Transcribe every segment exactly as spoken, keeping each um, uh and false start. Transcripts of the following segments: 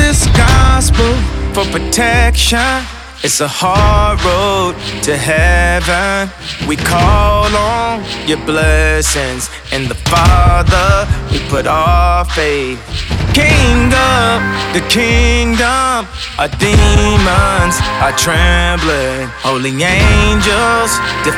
this gospel for protection. It's a hard road to heaven. We call on your blessings. In the Father, we put our faith. King of the kingdom, our demons are trembling. Holy angels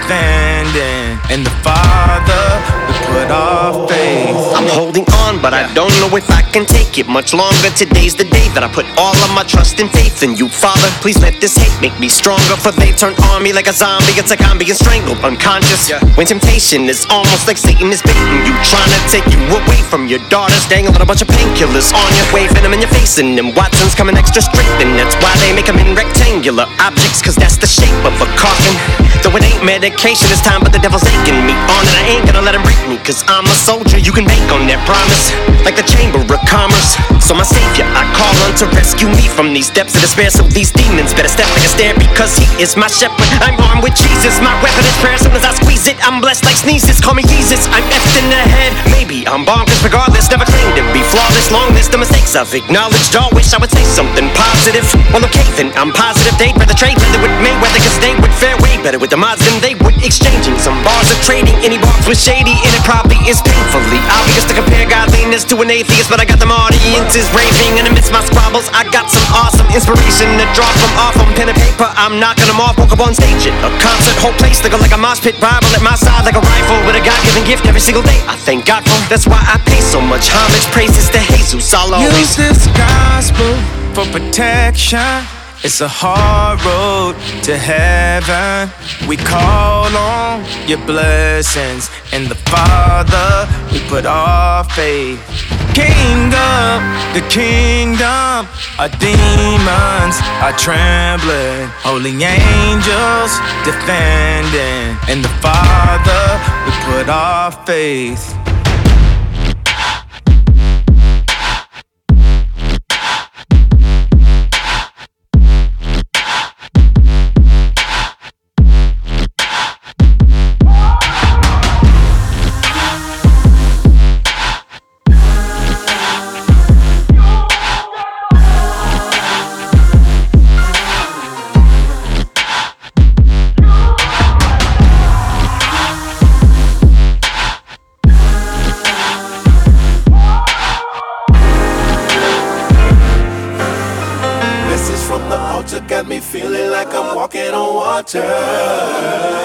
defending. In the Father, we put our faith. I'm holding on, but I don't know if I can take it much longer. Today's the day that I put all of my trust and faith in you, Father. Please let this hate make me stronger, for they turn on me like a zombie. It's like I'm being strangled, unconscious. Yeah. When temptation is almost like Satan is baiting you, trying to take you away from your daughters, dangling a bunch of painkillers on you, waving them in your face, and them Watsons coming extra straight. And that's why they make them in rectangular objects, cause that's the shape of a coffin. Though it ain't medication this time, but the devil's aching me on, and I ain't gonna let him break me, cause I'm a soldier. You can bank on that promise, like the Chamber of Commerce. So my savior I call on to rescue me from these depths of despair. So these demons better step like a stair, because he is my shepherd. I'm armed with Jesus, my weapon is prayer. As soon as I squeeze it, I'm blessed like sneezes. Call me Jesus, I'm effed in the head. Maybe I'm bonkers, regardless, never claimed to be flawless. Long list of mistakes I've acknowledged. All wish I would say something positive. Well, okay then, I'm positive they'd rather trade leather with Mayweather, cause they would fare way better with the mods than they would exchanging some bars or trading any bars with shady. And it probably is painfully obvious to compare godliness to an atheist, but I got them audiences raving, and amidst my squabbles I got some awesome inspiration to draw from off on pen and paper. I'm knocking them off, woke up on stage at a concert, whole place looking like a mosh pit. Bible at my side like a rifle with a God-given gift every single day. I thank God for. That's why I pay so much homage, praises to Jesus. I'll always use this gospel for protection. It's a hard road to heaven. We call on your blessings. In the Father, we put our faith. King of the kingdom, our demons are trembling. Holy angels defending. In the Father, we put our faith. Got me feeling like I'm walking on water.